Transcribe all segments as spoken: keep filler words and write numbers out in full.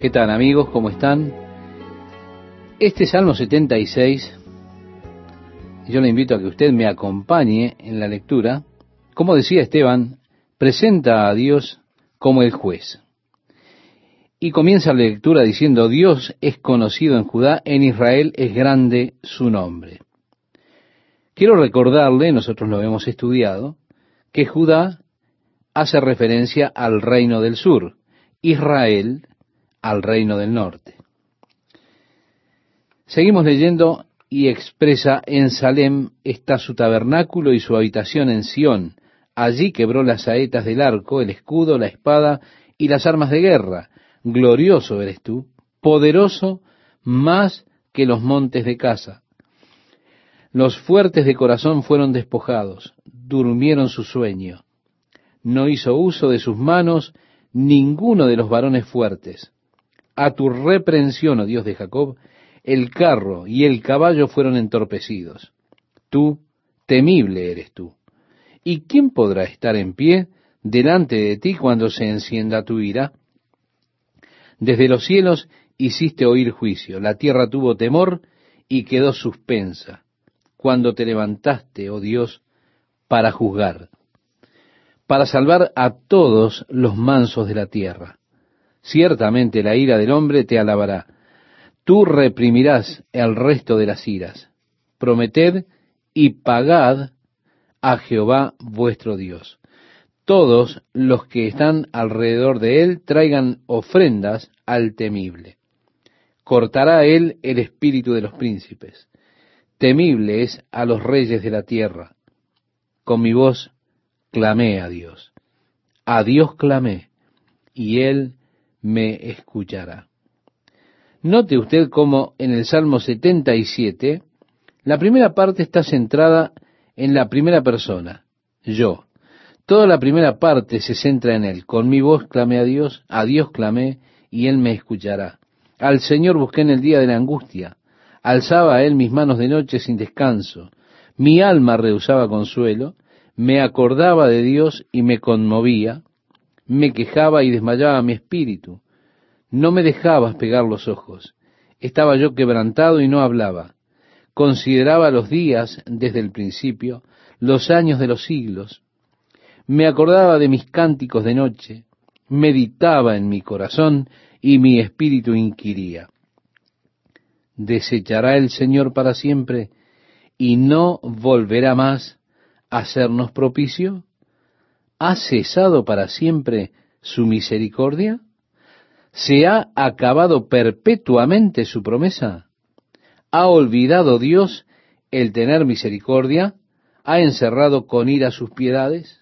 ¿Qué tal, amigos? ¿Cómo están? Este Salmo setenta y seis, yo le invito a que usted me acompañe en la lectura. Como decía Esteban, presenta a Dios como el juez. Y comienza la lectura diciendo: Dios es conocido en Judá, en Israel es grande su nombre. Quiero recordarle, nosotros lo hemos estudiado, que Judá hace referencia al reino del sur, Israel al reino del norte. Seguimos leyendo y expresa: en Salem está su tabernáculo y su habitación en Sión. Allí quebró las saetas del arco, el escudo, la espada y las armas de guerra. Glorioso eres tú, poderoso más que los montes de Casa. Los fuertes de corazón fueron despojados, durmieron su sueño. No hizo uso de sus manos ninguno de los varones fuertes. A tu reprensión, oh Dios de Jacob, el carro y el caballo fueron entorpecidos. Tú, temible eres tú. ¿Y quién podrá estar en pie delante de ti cuando se encienda tu ira? Desde los cielos hiciste oír juicio, la tierra tuvo temor y quedó suspensa, cuando te levantaste, oh Dios, para juzgar, para salvar a todos los mansos de la tierra. Ciertamente la ira del hombre te alabará. Tú reprimirás el resto de las iras. Prometed y pagad a Jehová vuestro Dios. Todos los que están alrededor de él traigan ofrendas al temible. Cortará él el espíritu de los príncipes. Temible es a los reyes de la tierra. Con mi voz clamé a Dios. A Dios clamé, y él me escuchará. Note usted cómo en el Salmo setenta y siete, la primera parte está centrada en la primera persona, yo. Toda la primera parte se centra en él. Con mi voz clamé a Dios, a Dios clamé, y él me escuchará. Al Señor busqué en el día de la angustia. Alzaba a él mis manos de noche sin descanso. Mi alma rehusaba consuelo. Me acordaba de Dios y me conmovía. Me quejaba y desmayaba mi espíritu. No me dejabas pegar los ojos. Estaba yo quebrantado y no hablaba. Consideraba los días desde el principio, los años de los siglos. Me acordaba de mis cánticos de noche, meditaba en mi corazón y mi espíritu inquiría. ¿Desechará el Señor para siempre y no volverá más a hacernos propicio? ¿Ha cesado para siempre su misericordia? ¿Se ha acabado perpetuamente su promesa? ¿Ha olvidado Dios el tener misericordia? ¿Ha encerrado con ira sus piedades?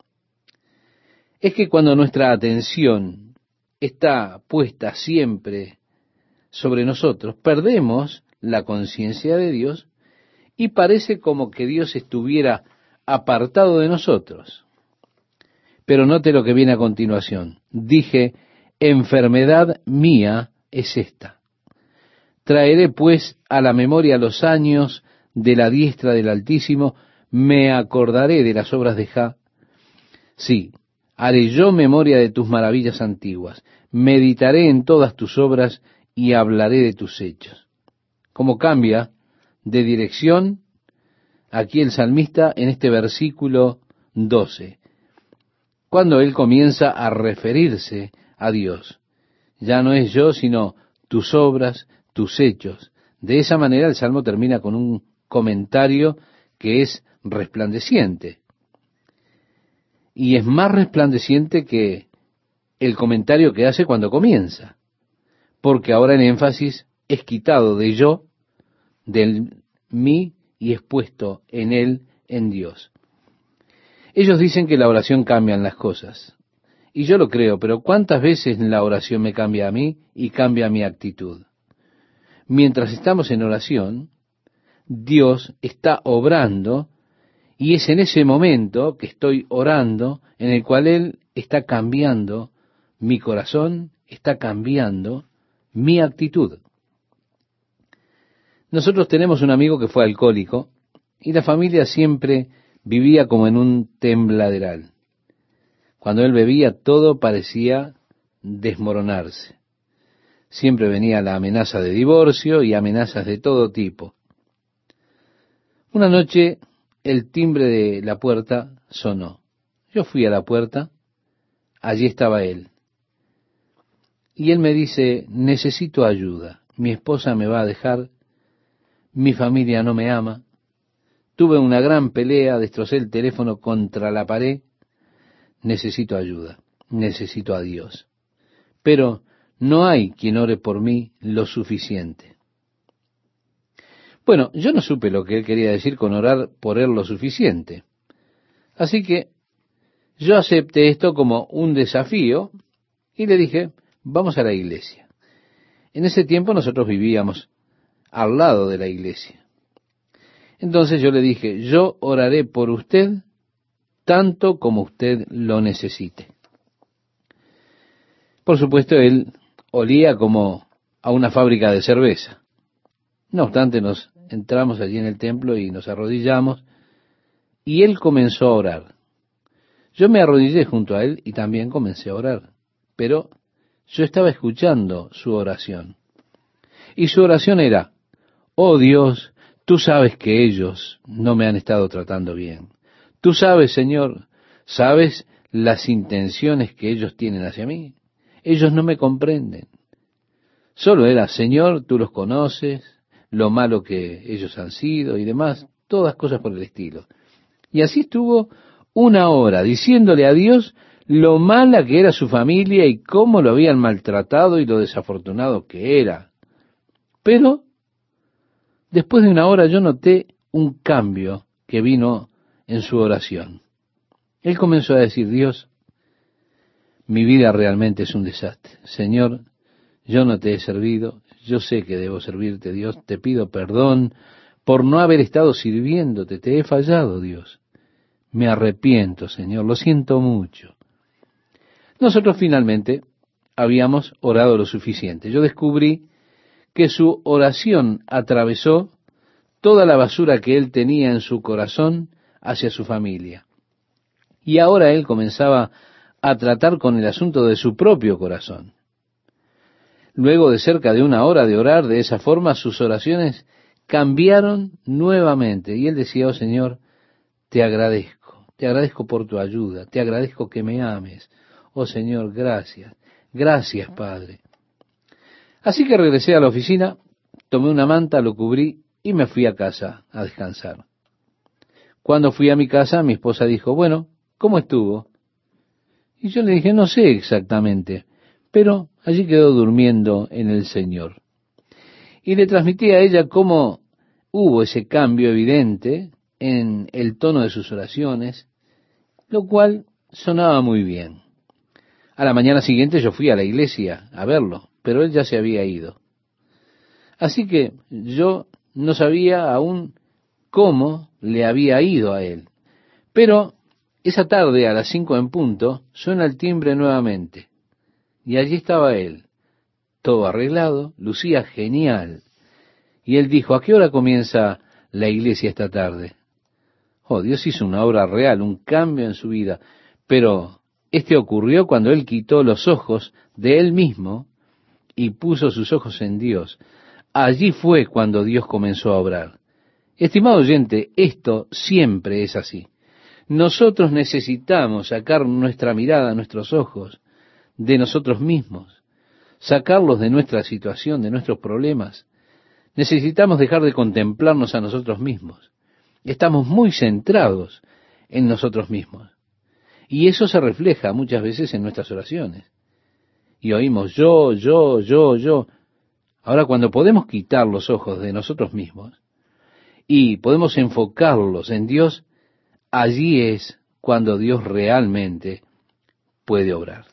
Es que cuando nuestra atención está puesta siempre sobre nosotros, perdemos la conciencia de Dios y parece como que Dios estuviera apartado de nosotros. Pero note lo que viene a continuación. Dije: enfermedad mía es esta. Traeré pues a la memoria los años de la diestra del Altísimo, me acordaré de las obras de Jah. Sí, haré yo memoria de tus maravillas antiguas, meditaré en todas tus obras y hablaré de tus hechos. ¿Cómo cambia de dirección aquí el salmista en este versículo doce? Cuando él comienza a referirse a Dios. Ya no es yo, sino tus obras, tus hechos. De esa manera el Salmo termina con un comentario que es resplandeciente. Y es más resplandeciente que el comentario que hace cuando comienza. Porque ahora el énfasis es quitado de yo, del mí, y es puesto en él, en Dios. Ellos dicen que la oración cambia las cosas. Y yo lo creo, pero ¿cuántas veces la oración me cambia a mí y cambia mi actitud? Mientras estamos en oración, Dios está obrando, y es en ese momento que estoy orando en el cual Él está cambiando mi corazón, está cambiando mi actitud. Nosotros tenemos un amigo que fue alcohólico y la familia siempre vivía como en un tembladeral. Cuando él bebía, todo parecía desmoronarse. Siempre venía la amenaza de divorcio y amenazas de todo tipo. Una noche el timbre de la puerta sonó. Yo fui a la puerta, allí estaba él. Y él me dice, necesito ayuda, mi esposa me va a dejar, mi familia no me ama, tuve una gran pelea, destrocé el teléfono contra la pared, necesito ayuda, necesito a Dios. Pero no hay quien ore por mí lo suficiente. Bueno, yo no supe lo que él quería decir con orar por él lo suficiente. Así que yo acepté esto como un desafío y le dije, vamos a la iglesia. En ese tiempo nosotros vivíamos al lado de la iglesia. Entonces yo le dije, yo oraré por usted tanto como usted lo necesite. Por supuesto, él olía como a una fábrica de cerveza. No obstante, nos entramos allí en el templo y nos arrodillamos, y él comenzó a orar. Yo me arrodillé junto a él y también comencé a orar, pero yo estaba escuchando su oración. Y su oración era, oh Dios, tú sabes que ellos no me han estado tratando bien. Tú sabes, Señor, sabes las intenciones que ellos tienen hacia mí. Ellos no me comprenden. Solo era, Señor, tú los conoces, lo malo que ellos han sido y demás, todas cosas por el estilo. Y así estuvo una hora diciéndole a Dios lo mala que era su familia y cómo lo habían maltratado y lo desafortunado que era. Pero después de una hora yo noté un cambio que vino en su oración. Él comenzó a decir, Dios, mi vida realmente es un desastre. Señor, yo no te he servido, yo sé que debo servirte, Dios, te pido perdón por no haber estado sirviéndote, te he fallado, Dios. Me arrepiento, Señor, lo siento mucho. Nosotros finalmente habíamos orado lo suficiente. Yo descubrí que su oración atravesó toda la basura que él tenía en su corazón hacia su familia. Y ahora él comenzaba a tratar con el asunto de su propio corazón. Luego de cerca de una hora de orar de esa forma, sus oraciones cambiaron nuevamente. Y él decía, oh Señor, te agradezco, te agradezco por tu ayuda, te agradezco que me ames. Oh Señor, gracias, gracias Padre. Así que regresé a la oficina, tomé una manta, lo cubrí y me fui a casa a descansar. Cuando fui a mi casa, mi esposa dijo, bueno, ¿cómo estuvo? Y yo le dije, no sé exactamente, pero allí quedó durmiendo en el Señor. Y le transmití a ella cómo hubo ese cambio evidente en el tono de sus oraciones, lo cual sonaba muy bien. A la mañana siguiente yo fui a la iglesia a verlo, pero él ya se había ido. Así que yo no sabía aún cómo le había ido a él. Pero esa tarde, a las cinco en punto, suena el timbre nuevamente. Y allí estaba él, todo arreglado, lucía genial. Y él dijo, ¿a qué hora comienza la iglesia esta tarde? Oh, Dios hizo una obra real, un cambio en su vida. Pero este ocurrió cuando él quitó los ojos de él mismo y puso sus ojos en Dios. Allí fue cuando Dios comenzó a obrar. Estimado oyente, esto siempre es así. Nosotros necesitamos sacar nuestra mirada, nuestros ojos, de nosotros mismos, sacarlos de nuestra situación, de nuestros problemas. Necesitamos dejar de contemplarnos a nosotros mismos. Estamos muy centrados en nosotros mismos. Y eso se refleja muchas veces en nuestras oraciones. Y oímos yo, yo, yo, yo. Ahora, cuando podemos quitar los ojos de nosotros mismos y podemos enfocarlos en Dios, allí es cuando Dios realmente puede obrar.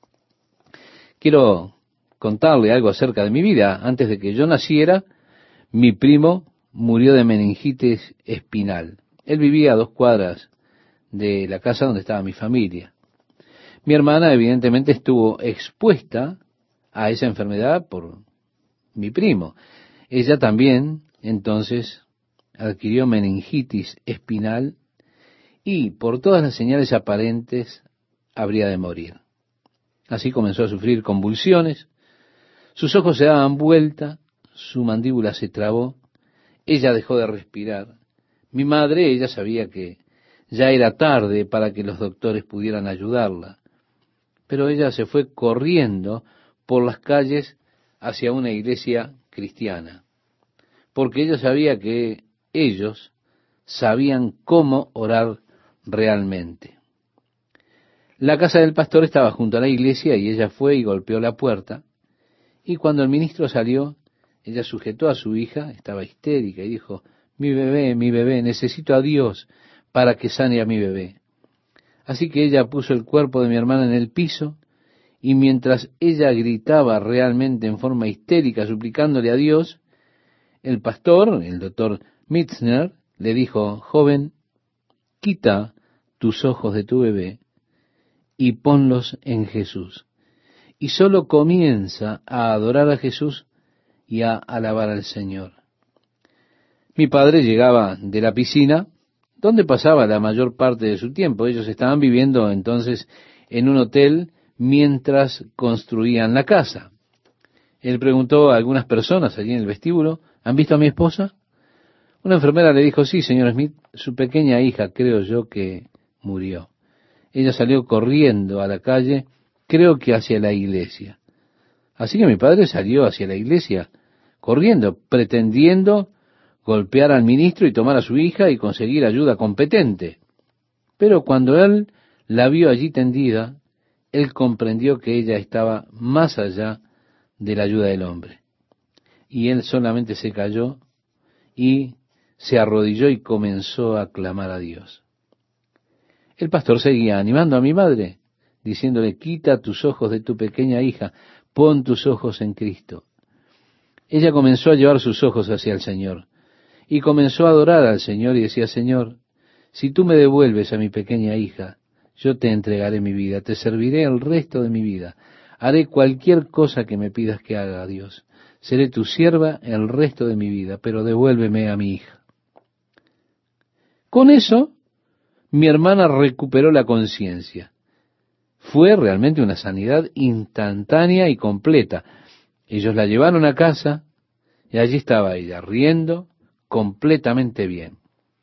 Quiero contarle algo acerca de mi vida. Antes de que yo naciera, mi primo murió de meningitis espinal. Él vivía a dos cuadras de la casa donde estaba mi familia. Mi hermana evidentemente estuvo expuesta a esa enfermedad por mi primo. Ella también entonces adquirió meningitis espinal y por todas las señales aparentes habría de morir. Así comenzó a sufrir convulsiones, Sus ojos se daban vuelta, su mandíbula se trabó, ella dejó de respirar. Mi madre, ella sabía que ya era tarde para que los doctores pudieran ayudarla, pero ella se fue corriendo por las calles hacia una iglesia cristiana, porque ella sabía que ellos sabían cómo orar realmente. La casa del pastor estaba junto a la iglesia y ella fue y golpeó la puerta, y cuando el ministro salió, ella sujetó a su hija, estaba histérica, y dijo: mi bebé, mi bebé, necesito a Dios para que sane a mi bebé. Así que ella puso el cuerpo de mi hermana en el piso, y mientras ella gritaba realmente en forma histérica, suplicándole a Dios, el pastor, el doctor Mitzner, le dijo: joven, quita tus ojos de tu bebé y ponlos en Jesús. Y solo comienza a adorar a Jesús y a alabar al Señor. Mi padre llegaba de la piscina, donde pasaba la mayor parte de su tiempo. Ellos estaban viviendo entonces en un hotel mientras construían la casa. Él preguntó a algunas personas allí en el vestíbulo: ¿han visto a mi esposa? Una enfermera le dijo: sí, señor Smith, su pequeña hija, creo yo, que murió. Ella salió corriendo a la calle, creo que hacia la iglesia. Así que mi padre salió hacia la iglesia, corriendo, pretendiendo golpear al ministro y tomar a su hija y conseguir ayuda competente. Pero cuando él la vio allí tendida, él comprendió que ella estaba más allá de la ayuda del hombre. Y él solamente se cayó y se arrodilló y comenzó a clamar a Dios. El pastor seguía animando a mi madre, diciéndole: quita tus ojos de tu pequeña hija, pon tus ojos en Cristo. Ella comenzó a llevar sus ojos hacia el Señor, y comenzó a adorar al Señor y decía: Señor, si tú me devuelves a mi pequeña hija, yo te entregaré mi vida, te serviré el resto de mi vida, haré cualquier cosa que me pidas que haga, Dios. Seré tu sierva el resto de mi vida, pero devuélveme a mi hija. Con eso, mi hermana recuperó la conciencia. Fue realmente una sanidad instantánea y completa. Ellos la llevaron a casa y allí estaba ella, riendo, completamente bien.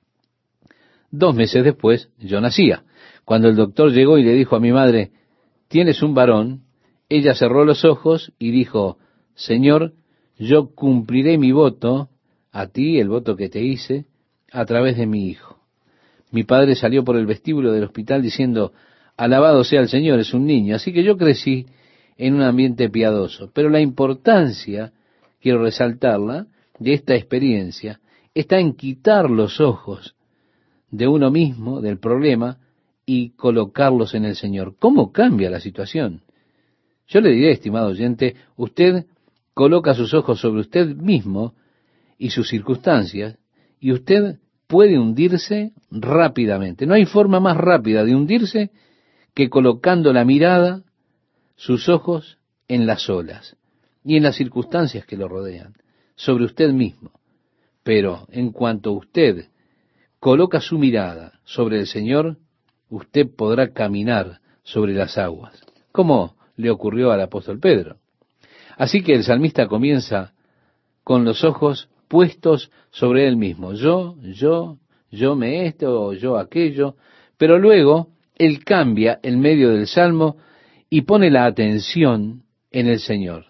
Dos meses después, yo nacía. Cuando el doctor llegó y le dijo a mi madre: tienes un varón, ella cerró los ojos y dijo: Señor, yo cumpliré mi voto, a ti, el voto que te hice, a través de mi hijo. Mi padre salió por el vestíbulo del hospital diciendo: alabado sea el Señor, es un niño. Así que yo crecí en un ambiente piadoso. Pero la importancia, quiero resaltarla, de esta experiencia, está en quitar los ojos de uno mismo, del problema, y colocarlos en el Señor. ¿Cómo cambia la situación? Yo le diré, estimado oyente, usted coloca sus ojos sobre usted mismo y sus circunstancias, y usted puede hundirse rápidamente. No hay forma más rápida de hundirse que colocando la mirada, sus ojos, en las olas y en las circunstancias que lo rodean, sobre usted mismo. Pero en cuanto usted coloca su mirada sobre el Señor, usted podrá caminar sobre las aguas, como le ocurrió al apóstol Pedro. Así que el salmista comienza con los ojos puestos sobre él mismo. Yo, yo, yo me esto o yo aquello, pero luego él cambia en medio del salmo y pone la atención en el Señor.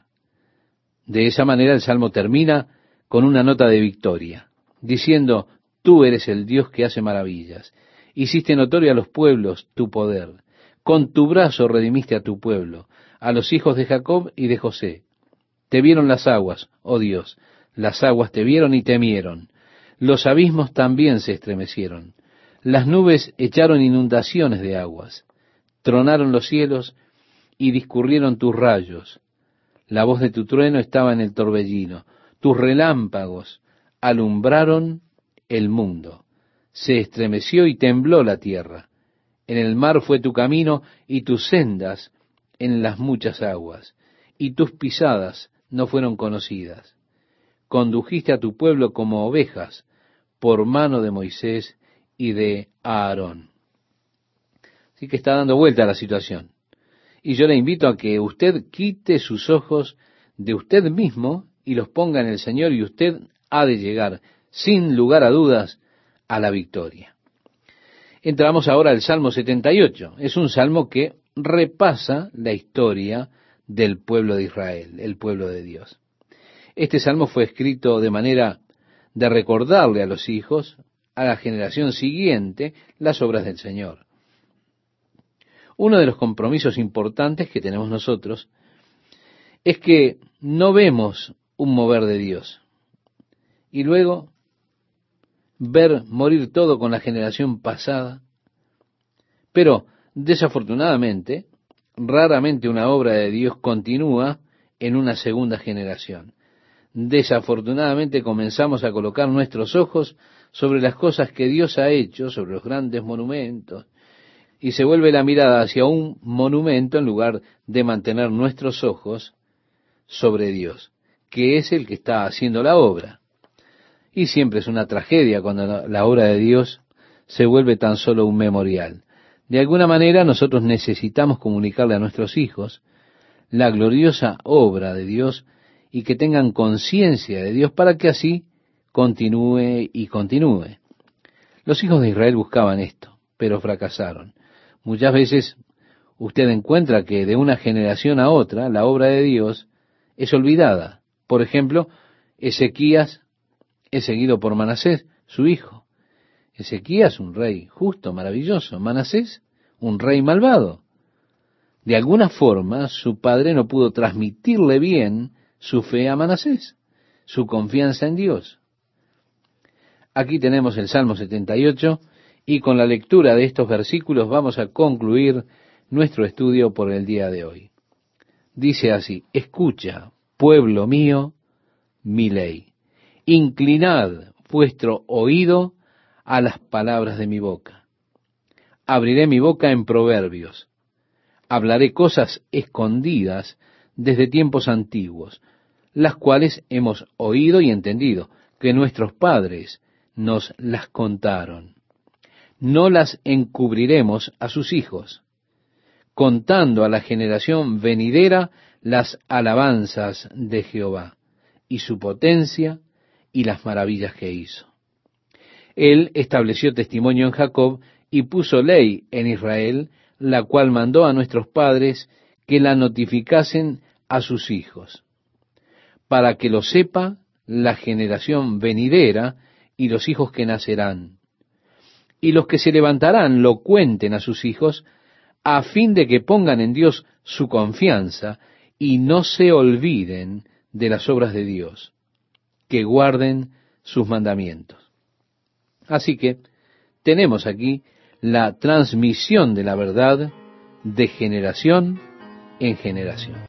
De esa manera el salmo termina con una nota de victoria, diciendo: tú eres el Dios que hace maravillas, hiciste notorio a los pueblos tu poder, con tu brazo redimiste a tu pueblo, a los hijos de Jacob y de José. Te vieron las aguas, oh Dios, las aguas te vieron y temieron, los abismos también se estremecieron, las nubes echaron inundaciones de aguas, tronaron los cielos y discurrieron tus rayos. La voz de tu trueno estaba en el torbellino, tus relámpagos alumbraron el mundo. Se estremeció y tembló la tierra. En el mar fue tu camino y tus sendas en las muchas aguas, y tus pisadas no fueron conocidas. Condujiste a tu pueblo como ovejas por mano de Moisés y de Aarón. Así que está dando vuelta a la situación. Y yo le invito a que usted quite sus ojos de usted mismo y los ponga en el Señor, y usted ha de llegar, sin lugar a dudas, a la victoria. Entramos ahora al Salmo setenta y ocho. Es un salmo que repasa la historia del pueblo de Israel, el pueblo de Dios. Este salmo fue escrito de manera de recordarle a los hijos, a la generación siguiente, las obras del Señor. Uno de los compromisos importantes que tenemos nosotros es que no vemos un mover de Dios y luego ver morir todo con la generación pasada. Pero, desafortunadamente, raramente una obra de Dios continúa en una segunda generación. Desafortunadamente comenzamos a colocar nuestros ojos sobre las cosas que Dios ha hecho, sobre los grandes monumentos, y se vuelve la mirada hacia un monumento en lugar de mantener nuestros ojos sobre Dios, que es el que está haciendo la obra. Y siempre es una tragedia cuando la obra de Dios se vuelve tan solo un memorial. De alguna manera nosotros necesitamos comunicarle a nuestros hijos la gloriosa obra de Dios y que tengan conciencia de Dios para que así continúe y continúe. Los hijos de Israel buscaban esto, pero fracasaron. Muchas veces usted encuentra que de una generación a otra la obra de Dios es olvidada. Por ejemplo, Ezequías es seguido por Manasés, su hijo. Ezequías, un rey justo, maravilloso. Manasés, un rey malvado. De alguna forma, su padre no pudo transmitirle bien su fe a Manasés, su confianza en Dios. Aquí tenemos el Salmo setenta y ocho, y con la lectura de estos versículos vamos a concluir nuestro estudio por el día de hoy. Dice así: escucha, pueblo mío, mi ley. Inclinad vuestro oído a las palabras de mi boca. Abriré mi boca en proverbios. Hablaré cosas escondidas desde tiempos antiguos, las cuales hemos oído y entendido, que nuestros padres nos las contaron. No las encubriremos a sus hijos, contando a la generación venidera las alabanzas de Jehová, y su potencia, y las maravillas que hizo. Él estableció testimonio en Jacob, y puso ley en Israel, la cual mandó a nuestros padres que la notificasen a sus hijos, para que lo sepa la generación venidera y los hijos que nacerán, y los que se levantarán lo cuenten a sus hijos, a fin de que pongan en Dios su confianza y no se olviden de las obras de Dios, que guarden sus mandamientos. Así que tenemos aquí la transmisión de la verdad de generación en generación.